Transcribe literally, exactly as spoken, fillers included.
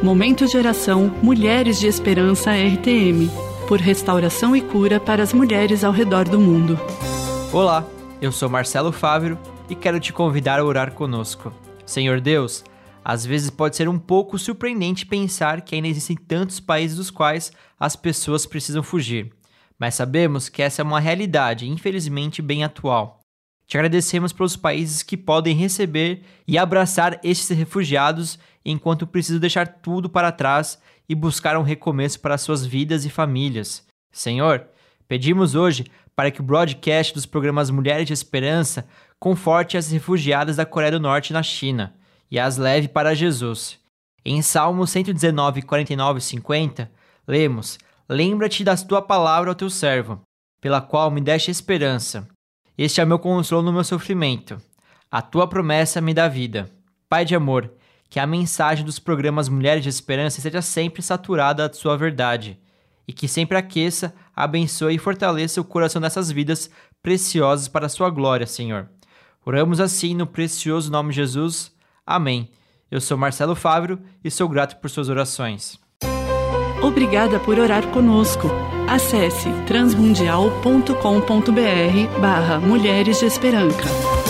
Momento de oração Mulheres de Esperança R T M, por restauração e cura para as mulheres ao redor do mundo. Olá, eu sou Marcelo Fávero e quero te convidar a orar conosco. Senhor Deus, às vezes pode ser um pouco surpreendente pensar que ainda existem tantos países dos quais as pessoas precisam fugir, mas sabemos que essa é uma realidade, infelizmente, bem atual. Te agradecemos pelos países que podem receber e abraçar estes refugiados enquanto precisam deixar tudo para trás e buscar um recomeço para suas vidas e famílias. Senhor, pedimos hoje para que o broadcast dos programas Mulheres de Esperança conforte as refugiadas da Coreia do Norte na China e as leve para Jesus. Em Salmo cento e dezenove, quarenta e nove e cinquenta, lemos: Lembra-te da tua palavra ao teu servo, pela qual me deste esperança. Este é o meu consolo no meu sofrimento. A tua promessa me dá vida. Pai de amor, que a mensagem dos programas Mulheres de Esperança seja sempre saturada da sua verdade e que sempre aqueça, abençoe e fortaleça o coração dessas vidas preciosas para a sua glória, Senhor. Oramos assim no precioso nome de Jesus. Amém. Eu sou Marcelo Fávero e sou grato por suas orações. Obrigada por orar conosco. Acesse transmundial ponto com ponto br barra Mulheres de Esperança.